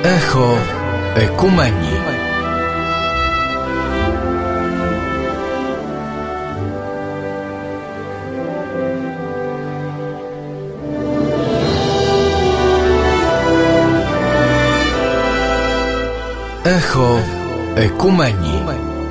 Echo Ekumenii. Echo Ekumenii.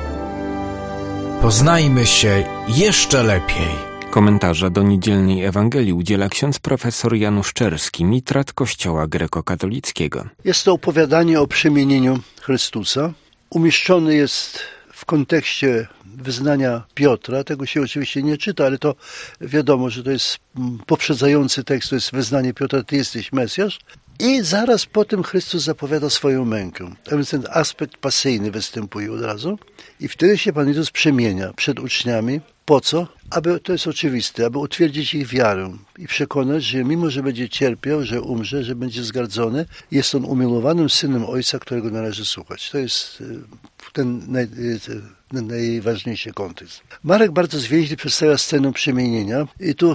Poznajmy się jeszcze lepiej. Komentarza do niedzielnej Ewangelii udziela ksiądz profesor Janusz Czerski, mitrat Kościoła Grekokatolickiego. Jest to opowiadanie o przemienieniu Chrystusa. Umieszczony jest w kontekście wyznania Piotra. Tego się oczywiście nie czyta, ale to wiadomo, że to jest poprzedzający tekst, to jest wyznanie Piotra, Ty jesteś Mesjasz. I zaraz potem Chrystus zapowiada swoją mękę. A więc ten aspekt pasyjny występuje od razu. I wtedy się Pan Jezus przemienia przed uczniami. Po co? To jest oczywiste, aby utwierdzić ich wiarę i przekonać, że mimo, że będzie cierpiał, że umrze, że będzie zgardzony, jest on umiłowanym synem Ojca, którego należy słuchać. To jest ten najważniejszy kontekst. Marek bardzo zwięźle przedstawia scenę przemienienia i tu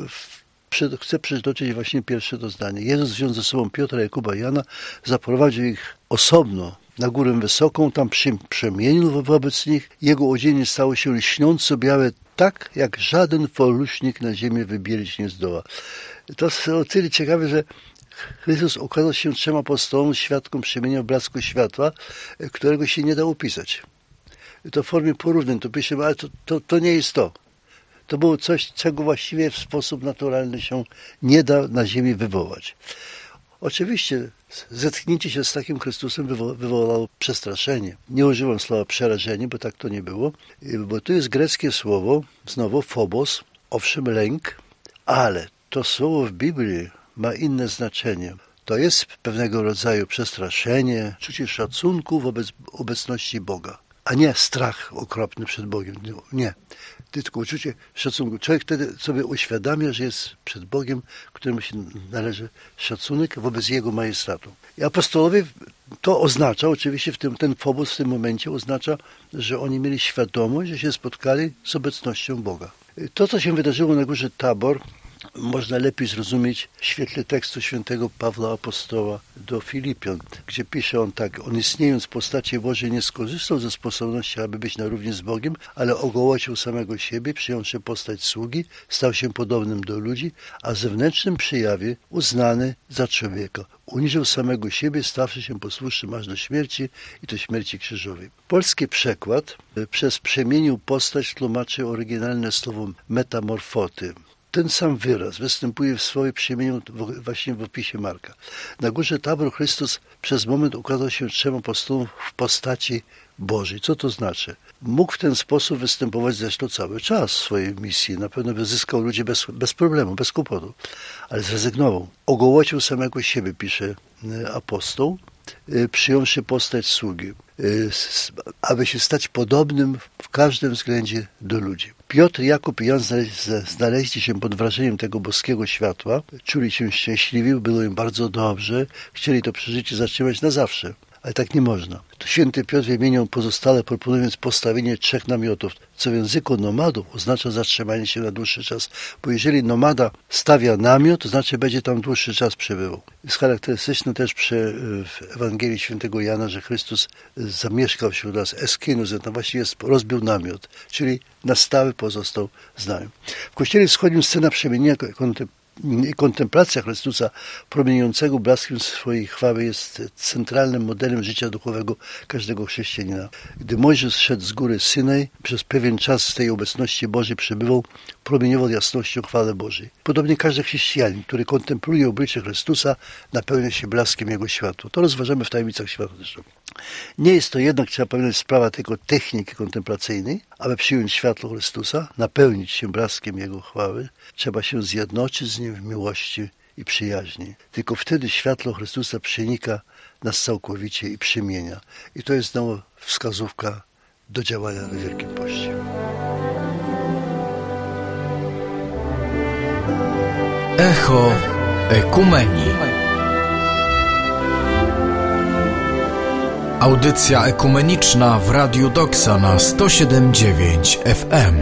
chcę przytoczyć właśnie pierwsze to zdanie. Jezus wziął ze sobą Piotra, Jakuba i Jana, zaprowadził ich osobno na górę wysoką, tam przemienił wobec nich. Jego odzienie stało się lśniąco białe, tak jak żaden folusznik na ziemię wybielić nie zdoła. To jest o tyle ciekawe, że Chrystus okazał się 3 apostołom świadkom przemienia w blasku światła, którego się nie da opisać. To w formie porównań to piszemy, ale to nie jest to. To było coś, czego właściwie w sposób naturalny się nie da na ziemi wywołać. Oczywiście zetknięcie się z takim Chrystusem wywołało przestraszenie. Nie używam słowa przerażenie, bo tak to nie było, bo tu jest greckie słowo, znowu phobos, owszem lęk, ale to słowo w Biblii ma inne znaczenie. To jest pewnego rodzaju przestraszenie, czucie szacunku wobec obecności Boga, a nie strach okropny przed Bogiem. Nie. Tylko uczucie szacunku. Człowiek wtedy sobie uświadamia, że jest przed Bogiem, któremu się należy szacunek wobec Jego majestatu. I apostołowie to oznacza, oczywiście ten phobos w tym momencie oznacza, że oni mieli świadomość, że się spotkali z obecnością Boga. To, co się wydarzyło na górze Tabor, można lepiej zrozumieć w świetle tekstu świętego Pawła Apostoła do Filipian, gdzie pisze on tak: on istniejąc w postaci Bożej nie skorzystał ze sposobności, aby być na równi z Bogiem, ale ogołocił samego siebie, przyjąwszy postać sługi, stał się podobnym do ludzi, a w zewnętrznym przejawie uznany za człowieka. Uniżył samego siebie, stawszy się posłusznym aż do śmierci i do śmierci krzyżowej. Polski przekład przez przemienił postać tłumaczy oryginalne słowo metamorfoty. Ten sam wyraz występuje w swoim przemieniu właśnie w opisie Marka. Na górze Tabor Chrystus przez moment ukazał się 3 apostołom w postaci Bożej. Co to znaczy? Mógł w ten sposób występować zresztą cały czas w swojej misji. Na pewno wyzyskał ludzi bez problemu, bez kłopotu, ale zrezygnował. Ogołocił samego siebie, pisze apostoł, przyjąwszy postać sługi, aby się stać podobnym w każdym względzie do ludzi. Piotr, Jakub i Jan znaleźli się pod wrażeniem tego boskiego światła, czuli się szczęśliwi, było im bardzo dobrze, chcieli to przeżycie zatrzymać na zawsze. Ale tak nie można. To święty Piotr wymieniał pozostale, proponując postawienie 3 namiotów, co w języku nomadów oznacza zatrzymanie się na dłuższy czas. Bo jeżeli nomada stawia namiot, to znaczy będzie tam dłuższy czas przebywał. Jest charakterystyczne też w Ewangelii świętego Jana, że Chrystus zamieszkał wśród nas, eskinus, tam właściwie rozbił namiot, czyli na stałe pozostał z nami. W Kościele Wschodnim scena przemienienia i kontemplacja Chrystusa promieniejącego blaskiem swojej chwały jest centralnym modelem życia duchowego każdego chrześcijanina. Gdy Mojżesz szedł z góry Synaj, przez pewien czas z tej obecności Bożej przebywał, promieniował jasnością chwały Bożej. Podobnie każdy chrześcijanin, który kontempluje oblicze Chrystusa, napełnia się blaskiem Jego światła. To rozważamy w tajemnicach światła zresztą. Nie jest to jednak, trzeba pamiętać, sprawa tylko techniki kontemplacyjnej. Aby przyjąć światło Chrystusa, napełnić się blaskiem Jego chwały, trzeba się zjednoczyć z Nim w miłości i przyjaźni. Tylko wtedy światło Chrystusa przenika nas całkowicie i przemienia. I to jest znowu wskazówka do działania w Wielkim Poście. Echo Ekumenii. Audycja ekumeniczna w Radiu Doksa na 107,9 FM.